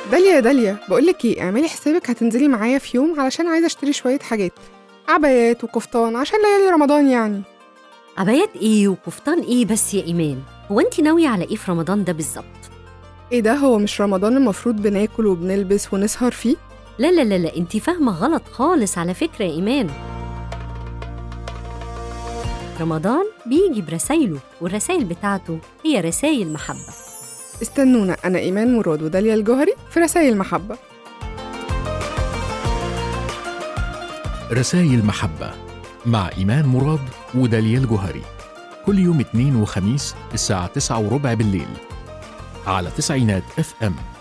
داليا يا داليا، بقولك ايه، اعملي حسابك هتنزلي معايا في يوم علشان عايزة اشتري شوية حاجات، عبايات وكفتان عشان ليالي رمضان يعني. عبايات ايه وكفتان ايه بس يا ايمان؟ هو انت ناويه على ايه في رمضان ده بالظبط؟ ايه ده، هو مش رمضان المفروض بناكل وبنلبس ونسهر فيه؟ لا لا لا لا، انت فاهمه غلط خالص على فكره يا ايمان. رمضان بيجي برسايله، والرسايل بتاعته هي رسايل محبه. استنونا، انا ايمان مراد وداليا الجوهري في رسائل محبة. رسائل محبة مع إيمان مراد وداليا الجوهري، كل يوم اثنين وخميس الساعة 9:15 بالليل على تسعينات FM.